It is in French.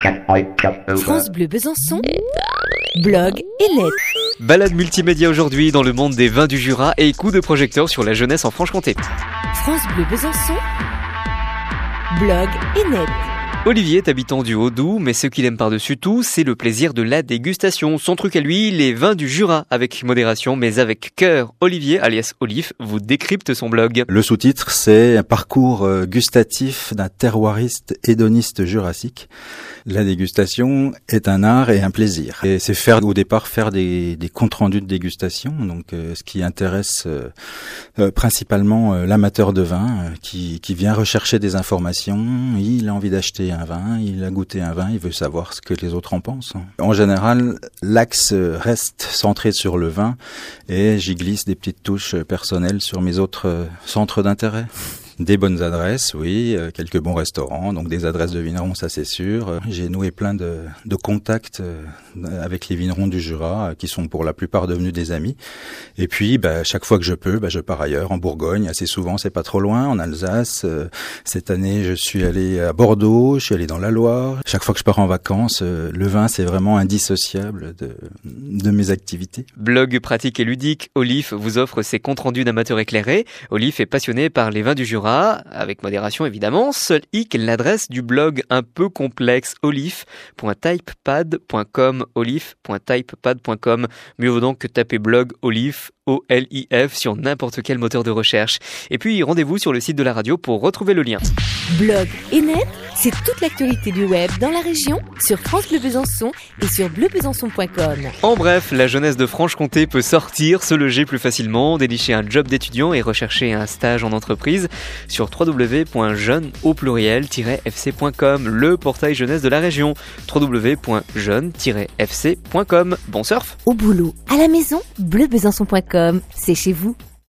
France Bleu Besançon, blog et lettres. Balade multimédia aujourd'hui dans le monde des vins du Jura et coup de projecteur sur la jeunesse en Franche-Comté. France Bleu Besançon, blog et net. Olivier est habitant du Haut-Doubs, mais ce qu'il aime par-dessus tout, c'est le plaisir de la dégustation. Son truc à lui, les vins du Jura, avec modération, mais avec cœur. Olivier, alias Olif, vous décrypte son blog. Le sous-titre, c'est un parcours gustatif d'un terroiriste hédoniste jurassique. La dégustation est un art et un plaisir. Et c'est au départ faire des comptes rendus de dégustation, donc ce qui intéresse principalement l'amateur de vin qui vient rechercher des informations. Il a envie d'acheter un vin, il a goûté un vin, il veut savoir ce que les autres en pensent. En général, l'axe reste centré sur le vin et j'y glisse des petites touches personnelles sur mes autres centres d'intérêt. Des bonnes adresses, oui, quelques bons restaurants, donc des adresses de vignerons, ça c'est sûr. J'ai noué plein de contacts avec les vignerons du Jura, qui sont pour la plupart devenus des amis. Et puis, chaque fois que je peux, je pars ailleurs, en Bourgogne, assez souvent, c'est pas trop loin, en Alsace. Cette année, je suis allé à Bordeaux, je suis allé dans la Loire. Chaque fois que je pars en vacances, le vin, c'est vraiment indissociable de mes activités. Blog pratique et ludique, Olif vous offre ses comptes rendus d'amateurs éclairés. Olif est passionné par les vins du Jura, avec modération évidemment. Seul hic, l'adresse du blog un peu complexe, olif.typepad.com, olif.typepad.com. Mieux vaut donc que taper blog Olif, O-L-I-F, sur n'importe quel moteur de recherche. Et puis rendez-vous sur le site de la radio pour retrouver le lien. Blog et net, c'est toute l'actualité du web dans la région, sur France Bleu Besançon et sur bleubesançon.com. En bref, la jeunesse de Franche-Comté peut sortir, se loger plus facilement, dénicher un job d'étudiant et rechercher un stage en entreprise sur www.jeune-fc.com, le portail jeunesse de la région. www.jeune-fc.com. Bon surf! Au boulot, à la maison, bleubesançon.com, c'est chez vous.